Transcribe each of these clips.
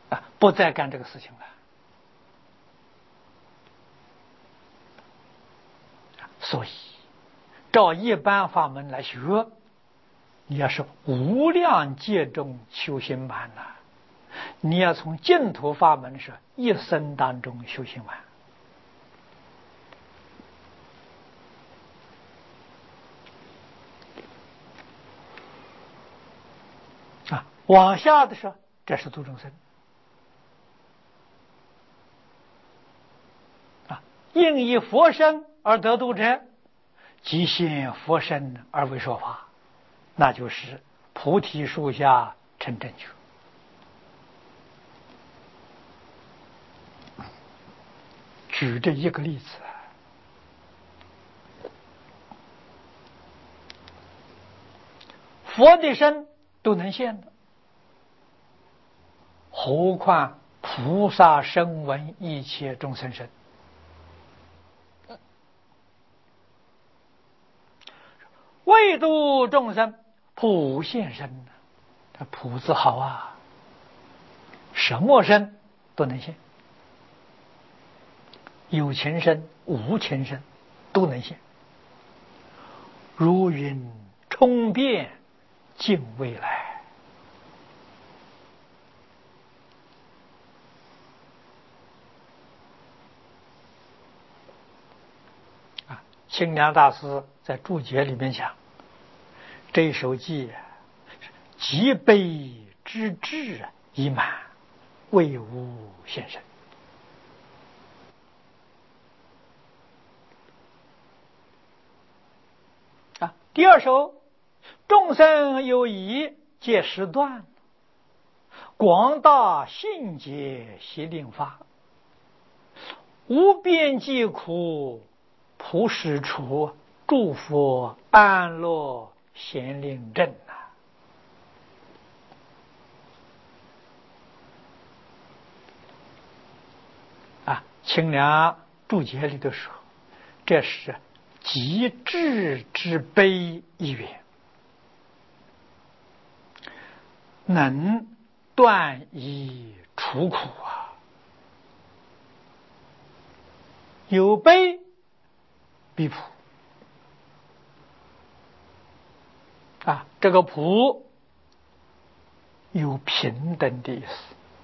不再干这个事情了。所以照一般法门来学，你要是无量劫中修行满了，你要从净土法门是一生当中修行完。往下的时候，这是度众生。应以佛身而得度者，即现佛身而为说法，那就是菩提树下成正觉。举这一个例子，佛的身都能现的，何况菩萨声闻一切众生身？为度众生，普现身。这普字好啊，什么身都能现，有情身、无情身都能现。如云冲遍尽未来。清凉大师在注解里面讲，这一首偈极悲之至已满，为无现身。第二首，众生有疑皆时断，广大信解悉令发，无边际苦普使处，诸佛安乐显令正清凉注解里头说，这是极致之悲一缘，能断疑除苦有悲必普这个普有平等的意思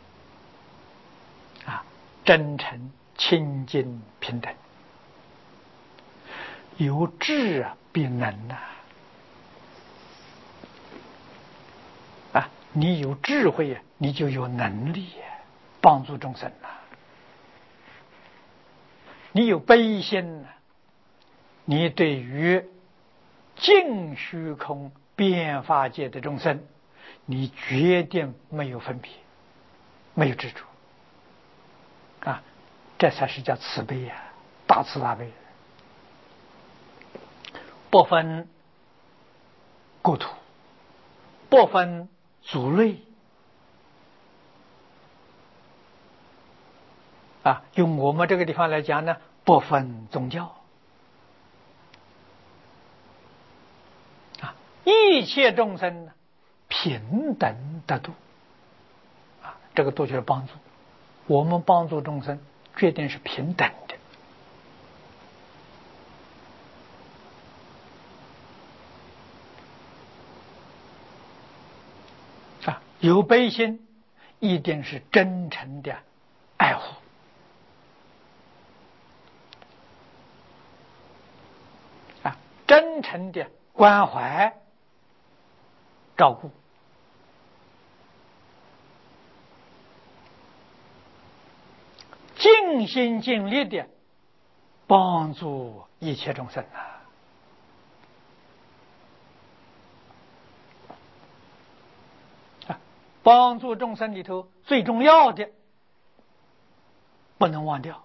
真诚清净平等，有智必能你有智慧你就有能力帮助众生你有悲心你对于净虚空变法界的众生，你决定没有分别，没有执着这才是叫慈悲大慈大悲，不分国土，不分族类用我们这个地方来讲呢，不分宗教一切众生平等的度这个度就是帮助我们，帮助众生决定是平等的有悲心一定是真诚的爱护真诚的关怀照顾，尽心尽力的帮助一切众生帮助众生里头最重要的不能忘掉，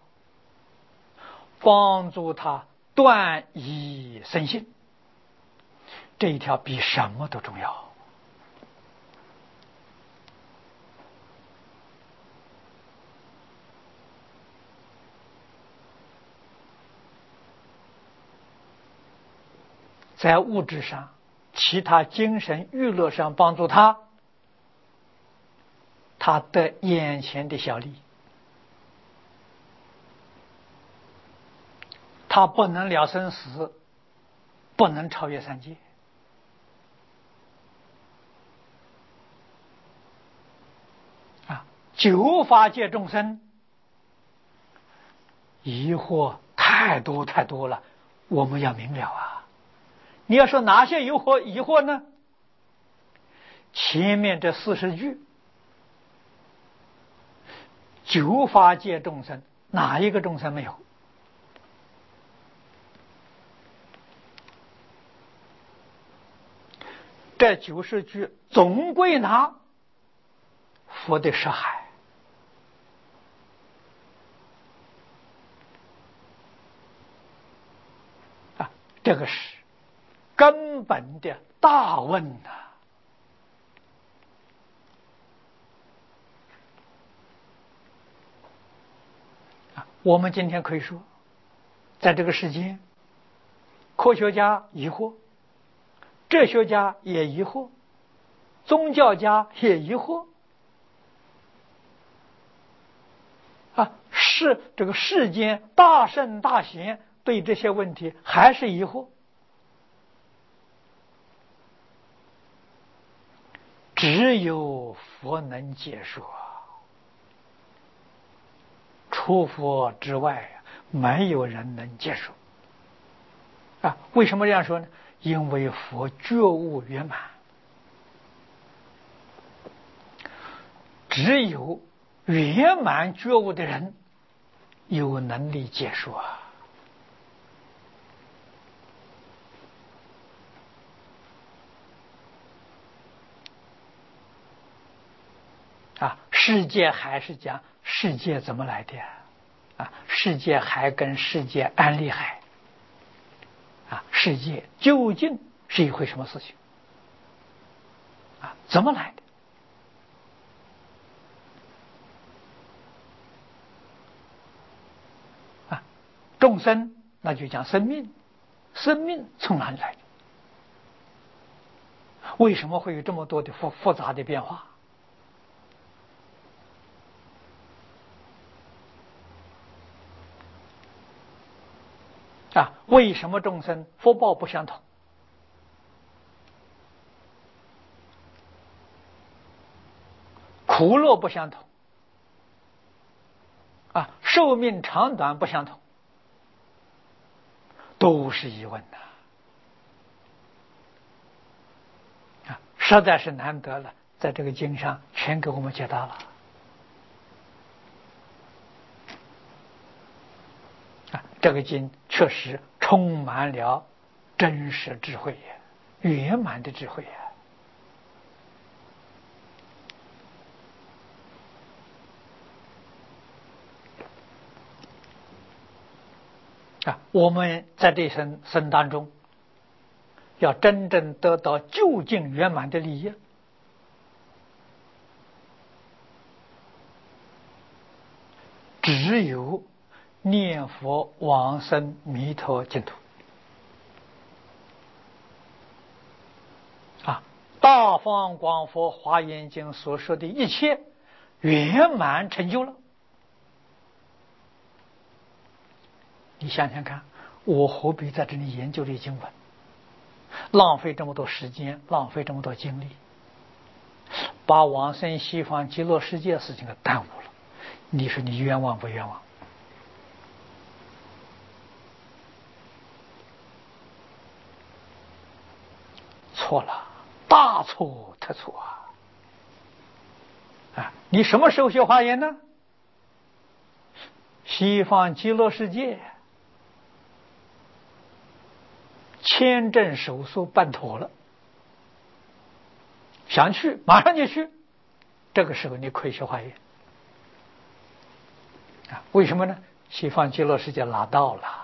帮助他断疑生信，这一条比什么都重要在物质上其他精神娱乐上帮助他他得眼前的小利，他不能了生死，不能超越三界。九法界众生疑惑太多太多了，我们要明了啊！你要说哪些疑惑呢？前面这40句，九法界众生哪一个众生没有？这90句总归拿佛的识海。这个是根本的大问呐！我们今天可以说，在这个世间，科学家疑惑，哲学家也疑惑，宗教家也疑惑，是这个世间大圣大贤对这些问题还是疑惑。只有佛能解说，除佛之外没有人能解说。为什么这样说呢？因为佛觉悟圆满，只有圆满觉悟的人有能力解说。世界还是讲世界怎么来的世界还跟世界安利海世界究竟是一回什么事情怎么来的众生那就讲生命，生命从哪里来的？为什么会有这么多的复杂的变化？为什么众生福报不相同？苦乐不相同寿命长短不相同，都是疑问实在是难得了，在这个经上全给我们解答了这个经确实充满了真实智慧圆满的智慧我们在这生当中要真正得到究竟圆满的利益，只有念佛往生弥陀净土大放广佛华严经所说的一切圆满成就了。你想想看，我何必在这里研究这经文，浪费这么多时间，浪费这么多精力，把往生西方极乐世界的事情给耽误了？你说你冤枉不冤枉？错了，大错特错你什么时候学华严呢？西方极乐世界签证手续办妥了，想去马上就去，这个时候你可以学华严为什么呢？西方极乐世界拿到了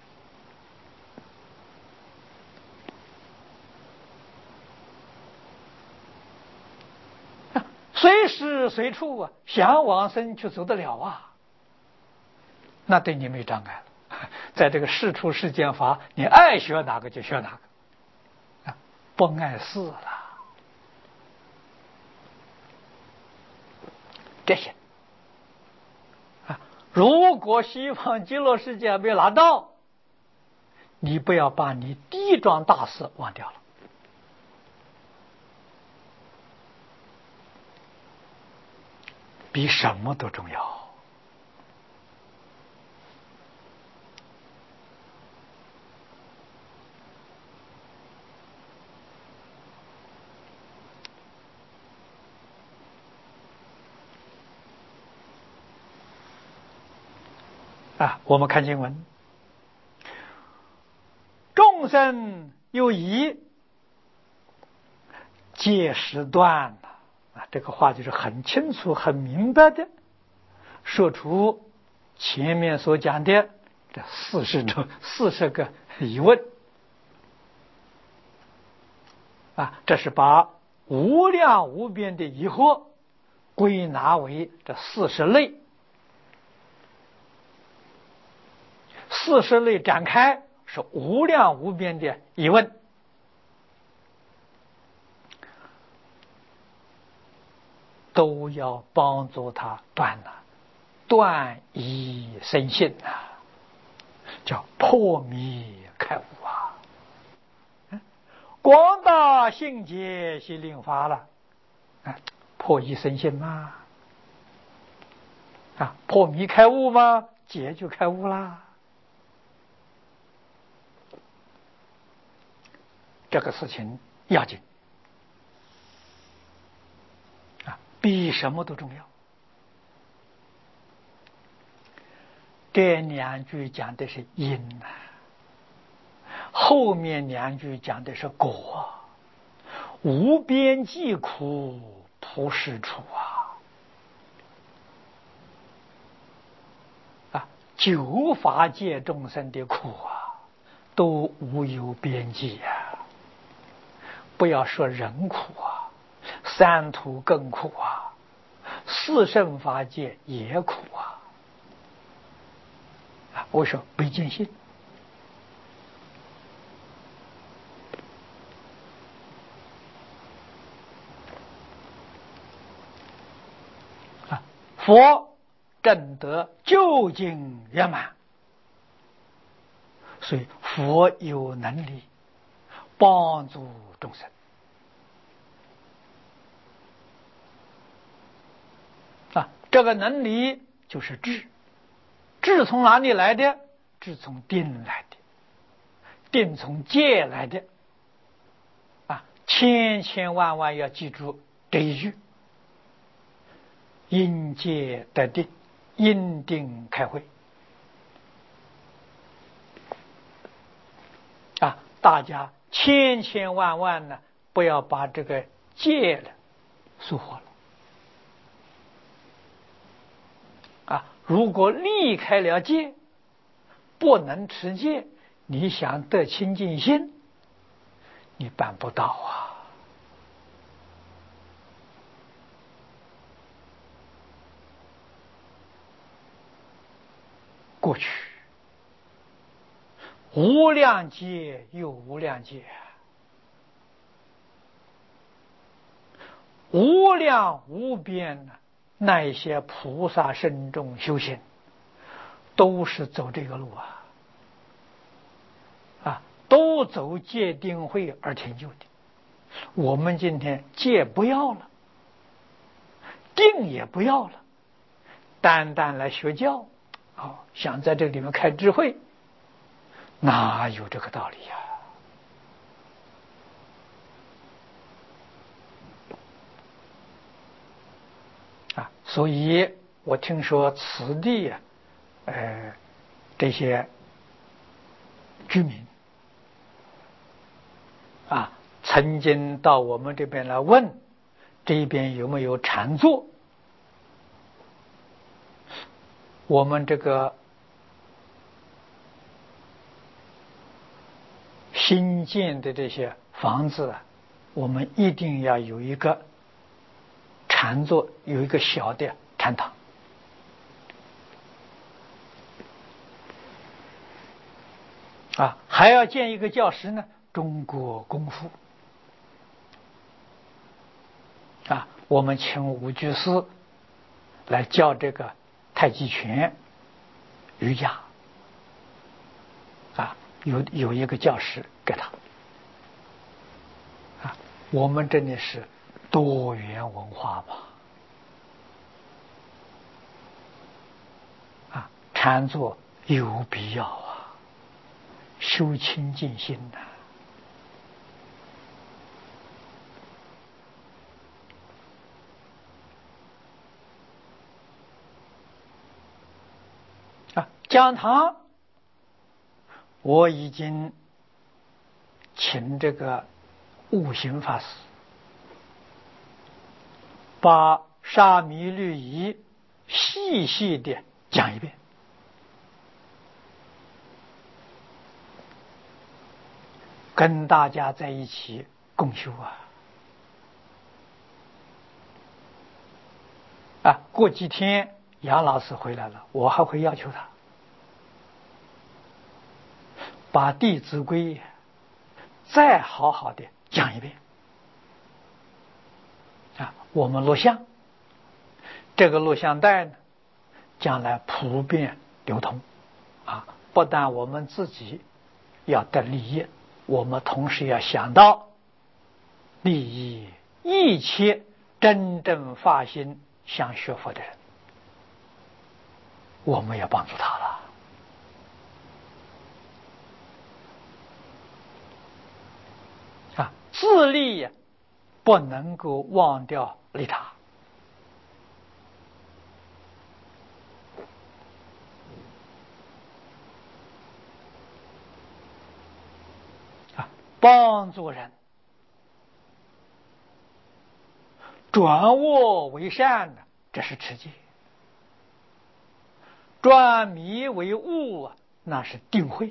随时随处想往生就走得了那对你没障碍了。在这个世出世间法，你爱学哪个就学哪个不碍事了这些啊，如果西方极乐世界没拿到，你不要把你地藏大事忘掉了。比什么都重要。我们看经文，众生有疑，戒时断这个话就是很清楚、很明白的说出前面所讲的这40个疑问这是把无量无边的疑惑归纳为这40类，40类展开是无量无边的疑问，都要帮助他断疑生信叫破迷开悟广大性解析令发了破疑生信嘛破迷开悟吗？解就开悟啦。这个事情要紧比什么都重要。这2句讲的是因后面2句讲的是果。无边际苦普施处九法界众生的苦都无有边际不要说人苦三途更苦四圣法界也苦为什么没见性？佛证得究竟圆满，所以佛有能力帮助众生这个能力就是智。智从哪里来的？智从定来的，定从戒来的千万要记住这一句：因戒得定，因定开慧大家千万呢不要把这个戒了疏忽了如果离开了戒，不能持戒，你想得清净心，你办不到过去无量劫又无量劫，无量无边那一些菩萨圣众修行都是走这个路都走戒定慧而成就的。我们今天戒不要了，定也不要了，单单来学教想在这里面开智慧，哪有这个道理所以我听说此地这些居民曾经到我们这边来问这边有没有禅坐。我们这个新建的这些房子我们一定要有一个禅坐，有一个小的禅堂还要建一个教室呢，中国功夫我们请武居士来教这个太极拳、瑜伽啊，有一个教师给他啊。我们真的是多元文化嘛啊，禅坐有必要啊，修清净心呐。讲堂我已经请这个悟行法师把沙弥律仪细细的讲一遍，跟大家在一起共修过几天杨老师回来了，我还会要求他把《弟子规》再好好的讲一遍我们录像，这个录像带呢，将来普遍流通不但我们自己要得利益，我们同时要想到利益一切真正发心想学佛的人，我们要帮助他了自利不能够忘掉利他帮助人转恶为善的，这是持戒；转迷为悟那是定慧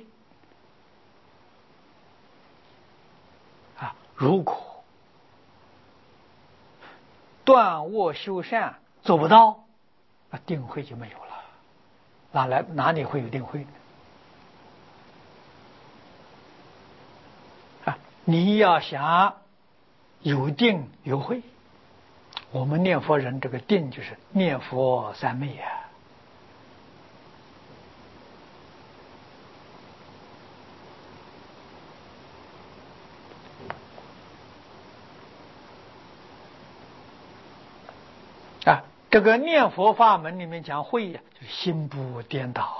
如果断恶修善做不到，定慧就没有了，哪里会有定慧呢？你要想有定有慧，我们念佛人这个定就是念佛三昧这个念佛法门里面讲慧就是心不颠倒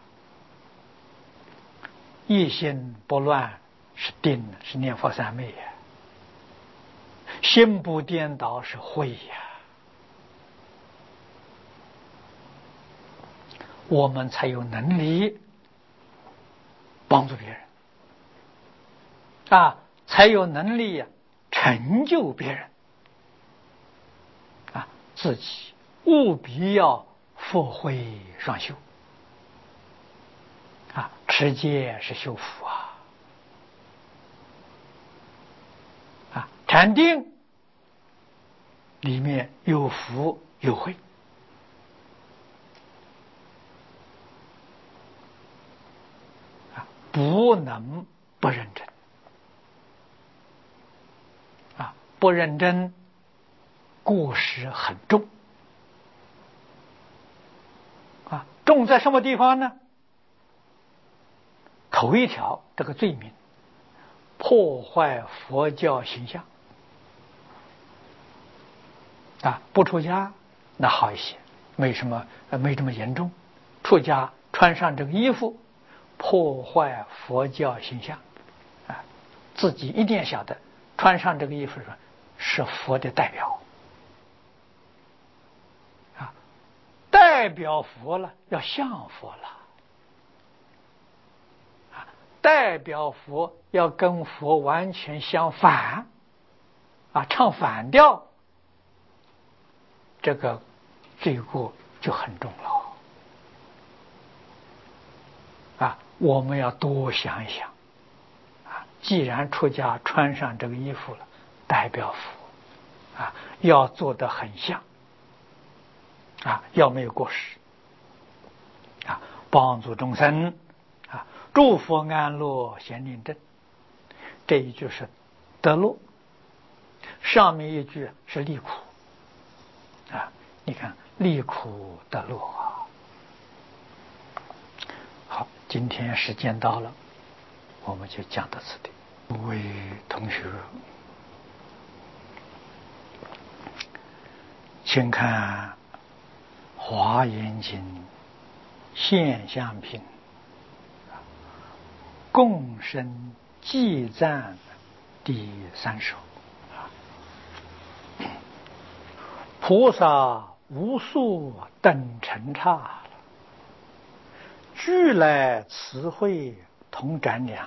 一心不乱是定，是念佛三昧心不颠倒是慧我们才有能力帮助别人才有能力成就别人自己务必要佛慧双修持戒是修福禅定里面有福有慧不能不认真不认真过失很重重在什么地方呢？头一条这个罪名，破坏佛教形象不出家那好一些，没这么严重。出家穿上这个衣服，破坏佛教形象自己一定要晓得，穿上这个衣服是佛的代表代表佛了，要像佛了代表佛要跟佛完全相反唱反调，这个罪过就很重了我们要多想一想既然出家穿上这个衣服了，代表佛要做得很像要没有过失帮助众生祝福安乐显令正，这一句是得乐，上面一句是离苦你看离苦得乐啊！好，今天时间到了，我们就讲到此地。各位同学，请看《华严经》现象品共生偈赞第3首。菩萨无数等尘刹，俱来慈惠同感量，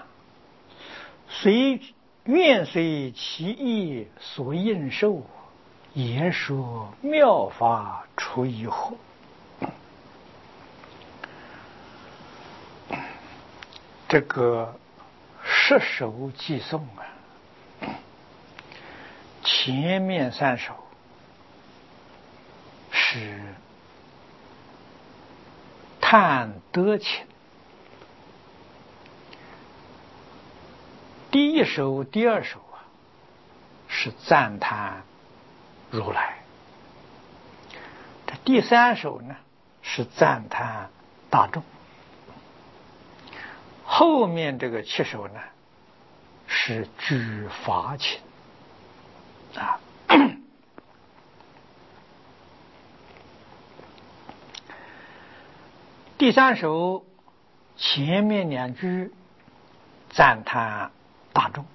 愿随其意所应受，言说妙法出一惑。这个10首偈颂啊，前面3首是叹德情，第1首、第2首啊是赞叹如来，这第3首呢是赞叹大众，后面这个7首呢是举法情啊。第3首前面2句赞叹大众，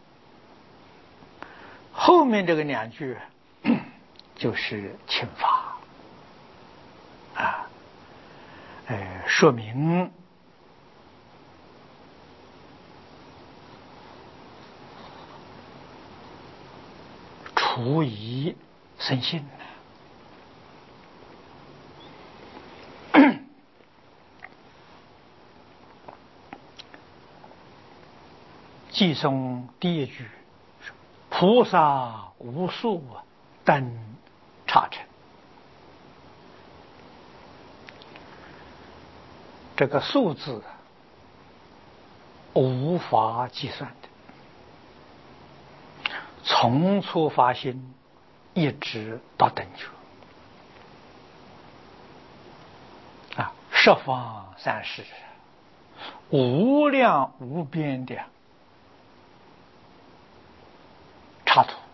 后面这个2句就是请法啊，说明除疑生信。偈颂第1句，菩萨无数等刹尘，这个数字无法计算的，从初发心一直到等觉啊，十方三世无量无边的刹土，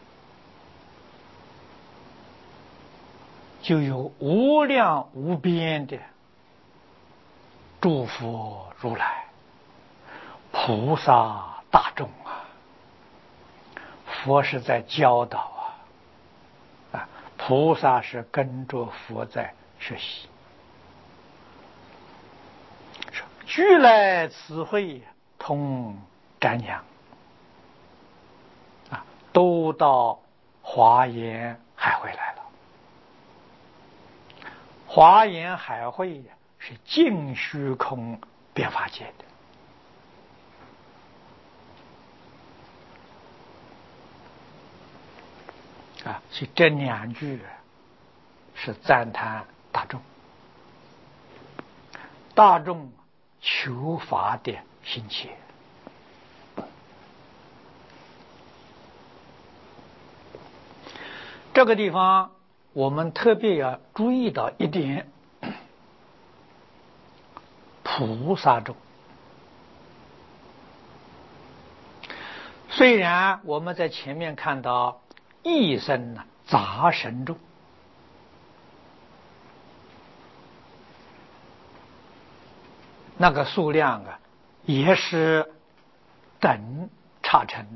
就有无量无边的诸佛如来、菩萨大众啊。佛是在教导啊，菩萨是跟着佛在学习，俱来慈惠同瞻仰啊，都到华严海会来了。华严海会是净虚空变法界的啊，所以这2句是赞叹大众，大众求法的心切。这个地方我们特别要注意到一点，菩萨众。虽然我们在前面看到异生杂神众，那个数量啊也是等刹尘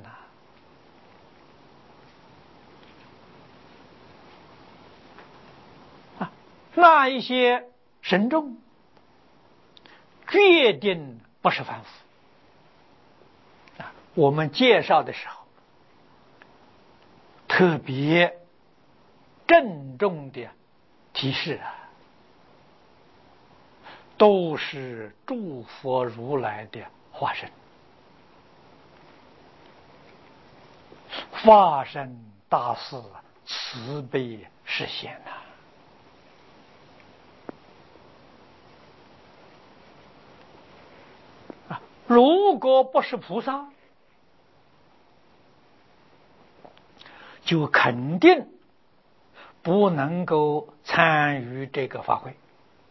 那一些神众决定不是凡夫我们介绍的时候特别郑重的提示都是诸佛如来的化身，化身大士慈悲示现如果不是菩萨，就肯定不能够参与这个法会，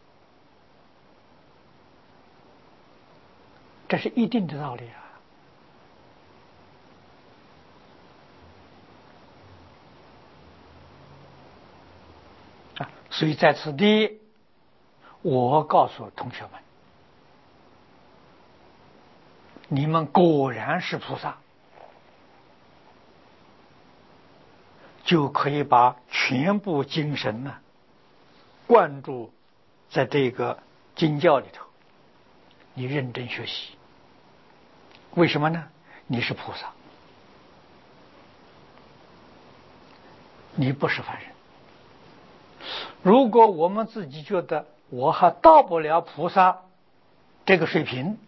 这是一定的道理啊！所以在此地，我告诉同学们，你们果然是菩萨，就可以把全部精神呢灌注在这个经教里头，你认真学习。为什么呢？你是菩萨，你不是凡人。如果我们自己觉得我还到不了菩萨这个水平，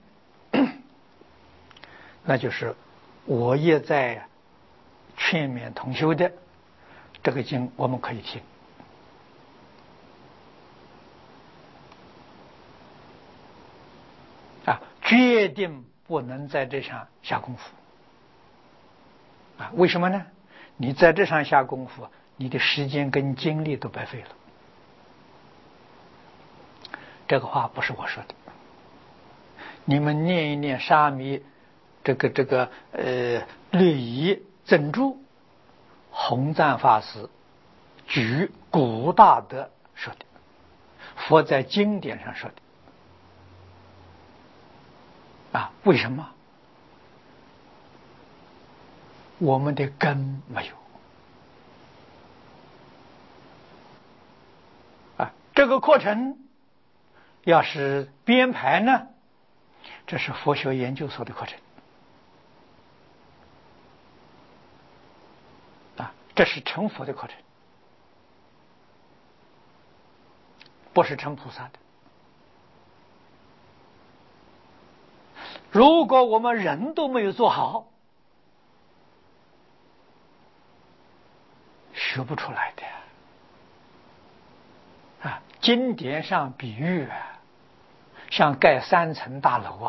那就是我也在劝勉同修的这个经我们可以听啊，决定不能在这上下功夫啊！为什么呢？你在这上下功夫，你的时间跟精力都白费了。这个话不是我说的，你们念一念沙弥这个律仪赠注，弘赞法师举古大德说的，佛在经典上说的啊。为什么？我们的根没有啊。这个课程要是编排呢，这是佛学研究所的课程啊，这是成佛的课程，不是成菩萨的。如果我们人都没有做好，学不出来的啊。经典上比喻啊，像盖3层大楼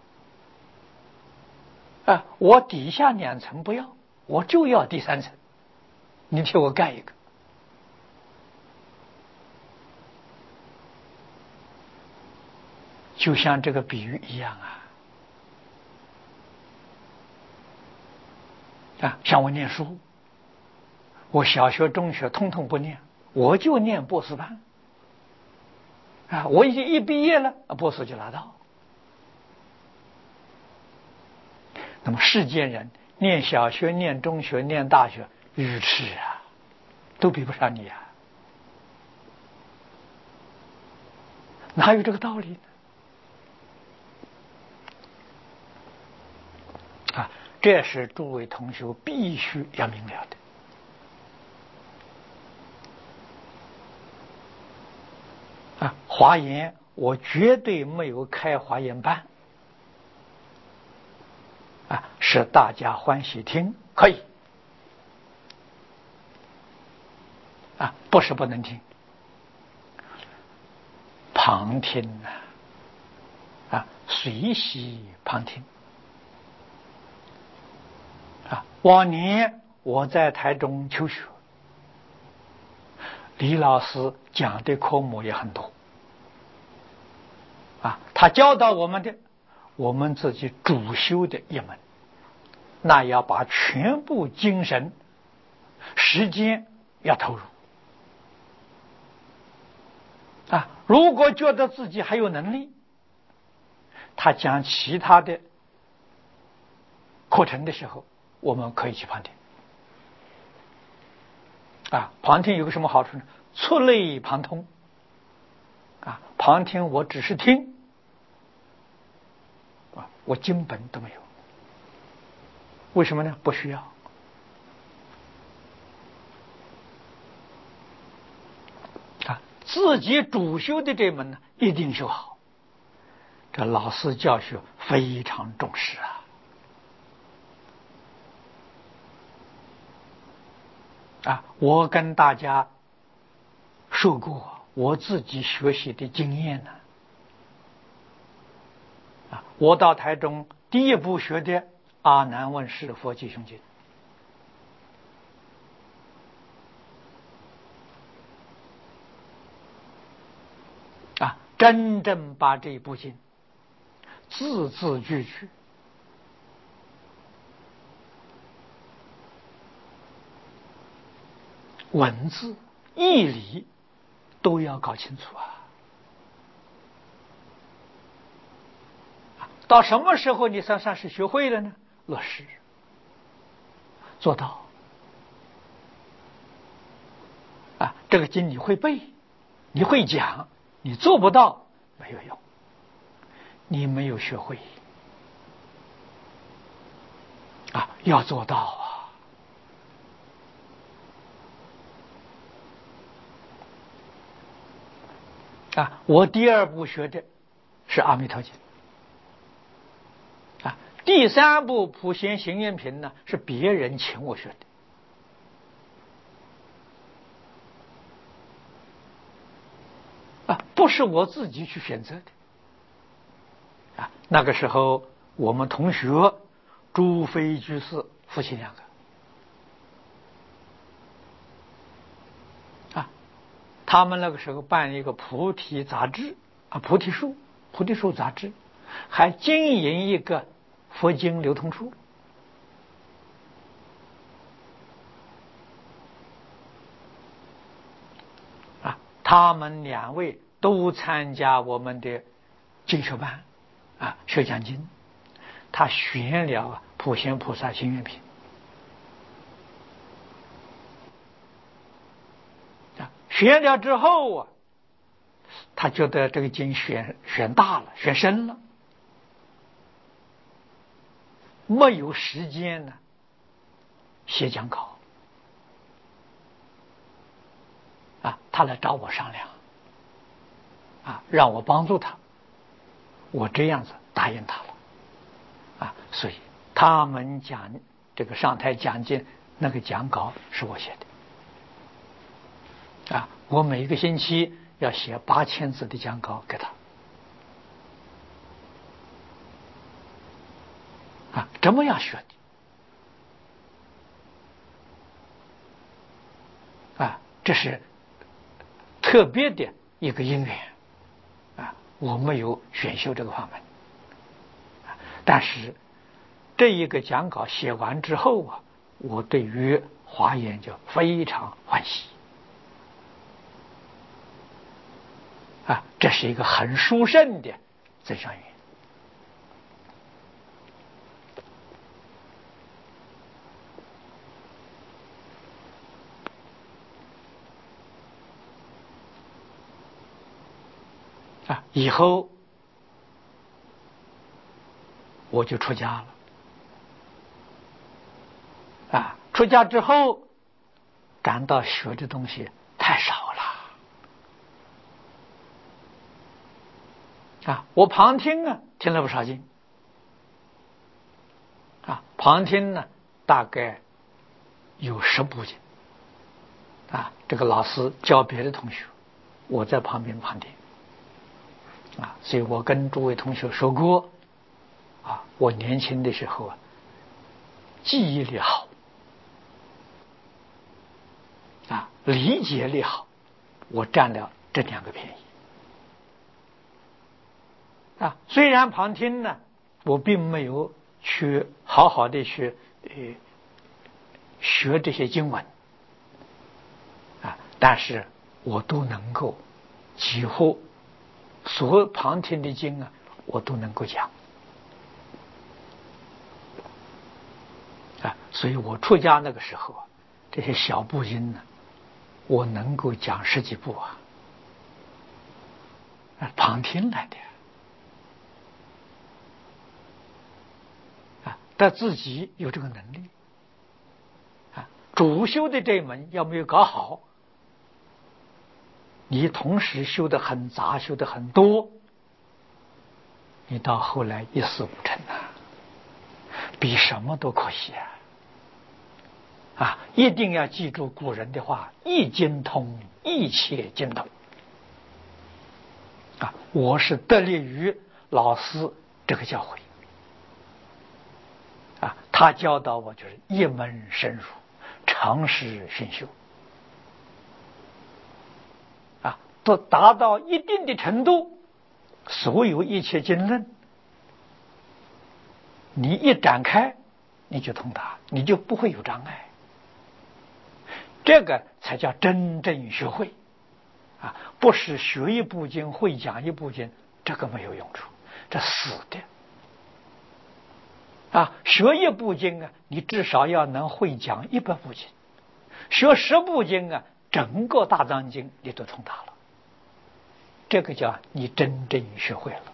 啊，我底下2层不要，我就要第3层，你替我盖一个。就像这个比喻一样啊，像我念书，我小学中学通通不念，我就念博士班啊，我已经一毕业了，博士就拿到。那么世间人念小学、念中学、念大学，愚痴啊，都比不上你啊，哪有这个道理呢？啊，这是诸位同学必须要明了的。啊，华严我绝对没有开华严班啊，是大家欢喜听可以啊，不是不能听，旁听啊，随喜旁听啊。往年我在台中求学，李老师讲的科目也很多啊，他教导我们的，我们自己主修的一门，那要把全部精神、时间要投入啊。如果觉得自己还有能力，他讲其他的课程的时候，我们可以去旁听啊。旁听有个什么好处呢？触类旁通啊。旁听我只是听啊，我经本都没有。为什么呢？不需要啊。自己主修的这门呢，一定修好。这老师教学非常重视啊！我跟大家说过我自己学习的经验呢啊，我到台中第一部学的阿难问世佛记兄经真正把这部经字字句句文字义理都要搞清楚啊！到什么时候你算是学会了呢？落实做到啊！这个经你会背，你会讲，你做不到没有用，你没有学会啊！要做到啊！我第二部学的是《阿弥陀经》啊，第三部《普贤行愿品》呢是别人请我学的啊，不是我自己去选择的啊。那个时候我们同学朱飞居士夫妻两个啊，他们那个时候办一个菩提杂志啊，菩提树杂志，还经营一个佛经流通处啊，他们两位都参加我们的进修班啊，学讲经。他选了普贤菩萨行愿品啊，选了之后啊，他觉得这个经选大了，选深了，没有时间呢写讲稿啊，他来找我商量啊，让我帮助他，我这样子答应他了啊，所以他们讲这个上台讲经那个讲稿是我写的啊，我每个星期要写8000字的讲稿给他啊，这么样学的啊，这是特别的一个因缘啊，我没有选修这个法门，但是这一个讲稿写完之后啊，我对于华严就非常欢喜啊，这是一个很殊胜的增上缘啊，以后我就出家了啊，出家之后感到学的东西太少了啊，我旁听啊听了不少经啊，旁听呢大概有10部经啊，这个老师教别的同学，我在旁边旁听啊，所以我跟诸位同学说过啊，我年轻的时候啊，记忆力好啊，理解力好，我占了这2个便宜啊。虽然旁听呢，我并没有去好好的去学这些经文啊，但是我都能够几乎所有旁听的经啊，我都能够讲啊。所以我出家那个时候啊，这些小部经呢，我能够讲10几部啊，旁听来的啊，但自己有这个能力啊。主修的这一门要没有搞好，你同时修得很杂，修得很多，你到后来一事无成啊，比什么都可惜啊！一定要记住古人的话：一经通，一切经通啊！我是得力于老师这个教诲啊，他教导我就是一门深入，长时熏修啊，都达到一定的程度， 所有一切经论，你一展开，你就通达，你就不会有障碍。这个才叫真正学会啊！不是学一部经会讲一部经，这个没有用处，这死的啊！学一部经啊，你至少要能会讲100部经，学10部经啊，整个大藏经你都通达了，这个叫你真正学会了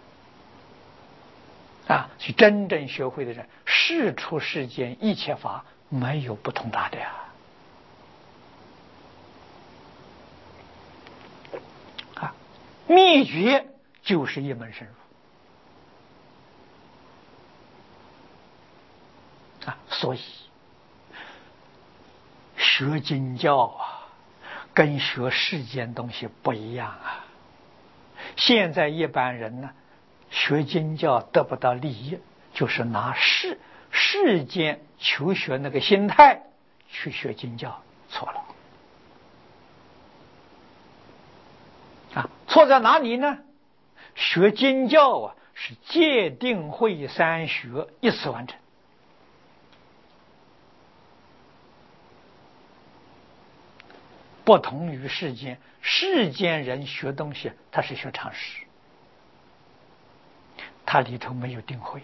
啊！是真正学会的人，事出世间一切法没有不通达的呀。秘诀就是一门深入啊！所以学经教啊，跟学世间东西不一样啊。现在一般人呢，学经教得不到利益，就是拿世间求学那个心态去学经教，错了啊！错在哪里呢？学经教啊，是戒定慧三学一次完成。不同于世间，世间人学东西，他是学常识，他里头没有定慧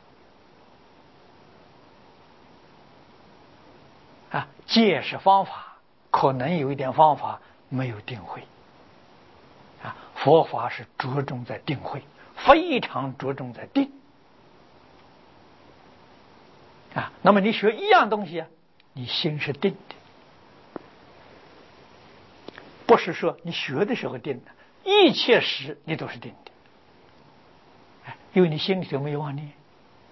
啊。戒是方法，可能有一点方法，没有定慧啊。佛法是着重在定慧，非常着重在定啊。那么你学一样东西啊，你心是定的。不是说你学的时候定的，一切时你都是定的，因为你心里头没有妄念。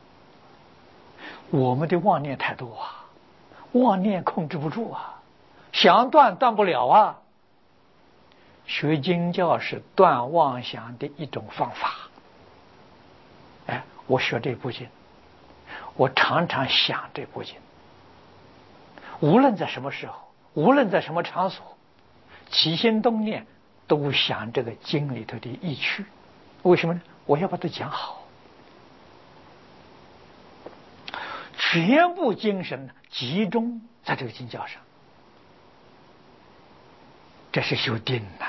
我们的妄念太多啊，妄念控制不住啊，想断不了啊。学经教是断妄想的一种方法。我学这部经，我常常想这部经，无论在什么时候，无论在什么场所，起心动念都想这个经里头的意趣。为什么呢？我要把它讲好，全部精神集中在这个经教上，这是修定呐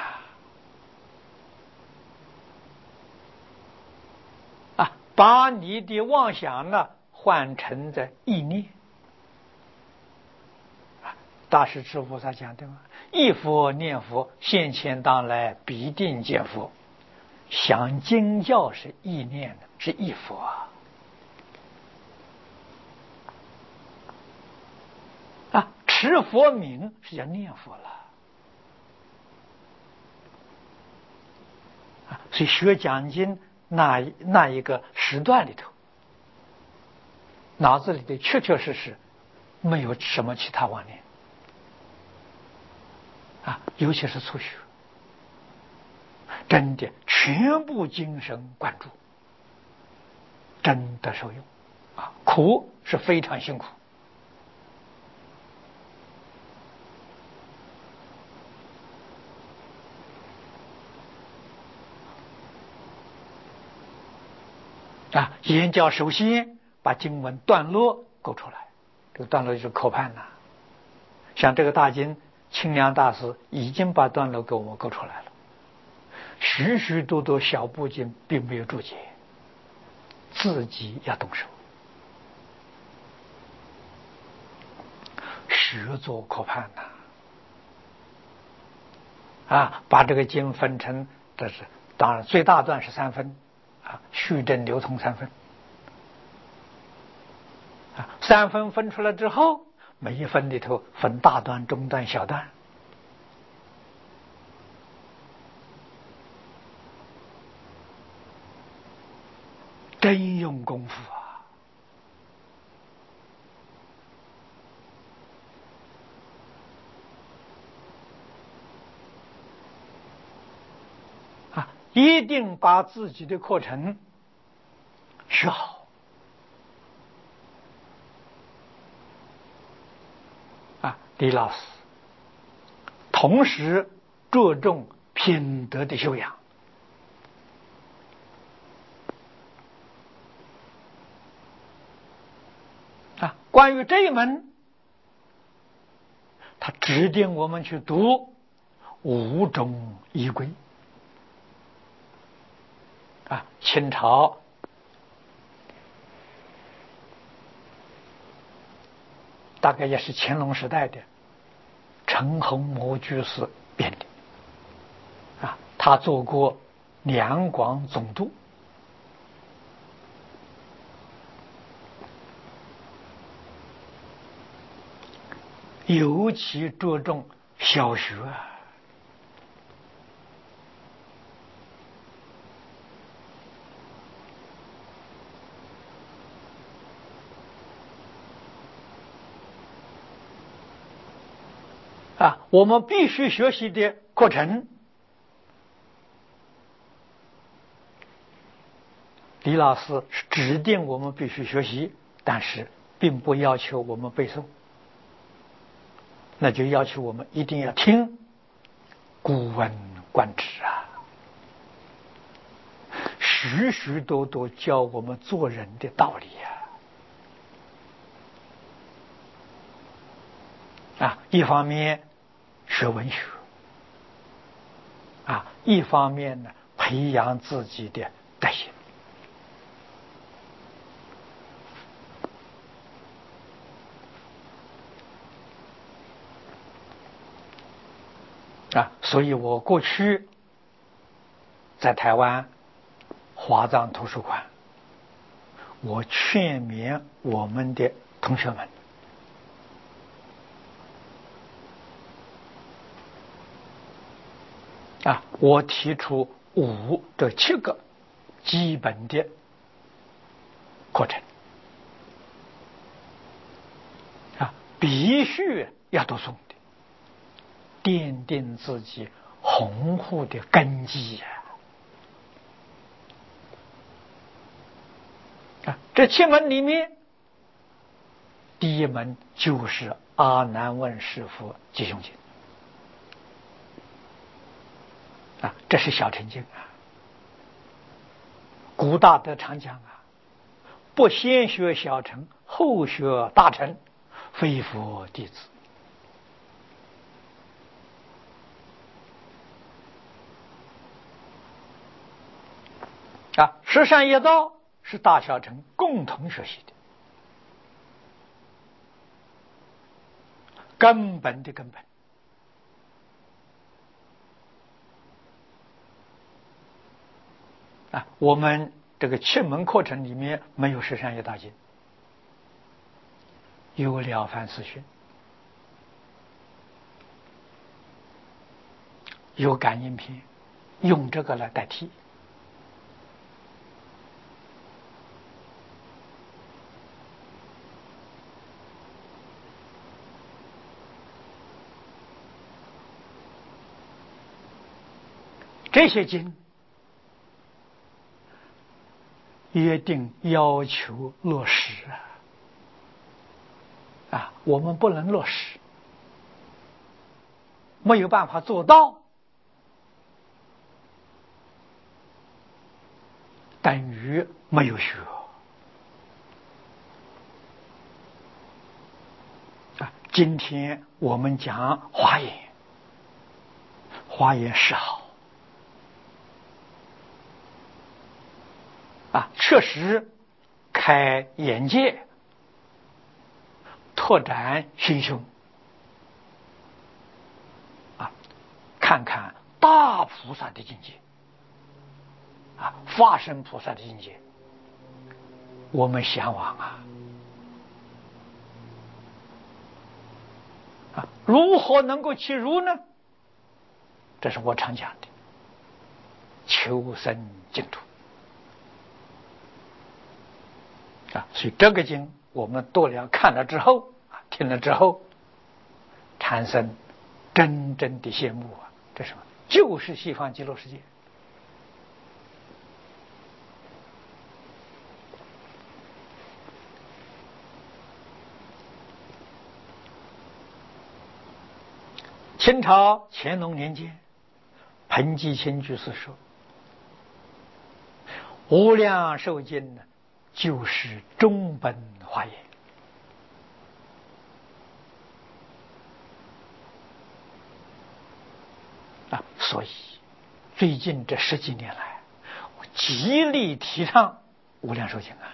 啊！把你的妄想呢换成的意念。大师智菩萨讲对吗？一佛念佛，现前当来必定见佛。想经教是意念的，是一佛啊！持佛名是叫念佛了啊！所以学讲经那一个时段里头，脑子里的确确实实没有什么其他妄念啊，尤其是初学，真的全部精神贯注，真的受用啊！苦是非常辛苦啊！言教首先把经文段落勾出来，这个段落就是口判呐。像这个大经，清凉大师已经把段落给我们勾出来了，许许多多小部经并没有注解，自己要动手学做口判呐啊！把这个经分成，这是当然最大段是3分啊，序正流通3分啊，3分分出来之后，每一分里头分大段、中段、小段，真用功夫啊！一定把自己的课程学好啊！李老师同时着重品德的修养关于这一门，他指定我们去读五种仪规啊。清朝大概也是乾隆时代的陈洪模居士编的啊，他做过两广总督，尤其着重小学啊，我们必须学习的课程，李老师是指定我们必须学习，但是并不要求我们背诵，那就要求我们一定要听，古文观止啊，许许多多教我们做人的道理啊！一方面学文学啊，一方面呢培养自己的德行啊。所以我过去在台湾华藏图书馆，我劝勉我们的同学们啊，我提出这7个基本的课程啊，必须要读诵的，奠定自己宏厚的根基啊！这7门里面，第一门就是阿难问师父吉凶经啊，这是小乘经啊。古大德常讲啊，不先学小乘，后学大乘，非佛弟子啊。十善业道是大小乘共同学习的，根本的根本啊。我们这个7门课程里面没有十善业道经，有了凡四训，有感应篇，用这个来代替这些经，约定要求落实啊，我们不能落实，没有办法做到，等于没有学啊。今天我们讲华严，华严是好啊，确实开眼界，拓展心胸啊，看看大菩萨的境界啊，化身菩萨的境界，我们向往啊，如何能够其如呢？这是我常讲的，求生净土啊。所以这个经我们读了看了之后啊，听了之后，产生真正的羡慕啊！这是什么？就是西方极乐世界。清朝乾隆年间，彭继清居士说：“无量寿经呢，就是中本华严所以最近这10几年来，我极力提倡无量寿经啊。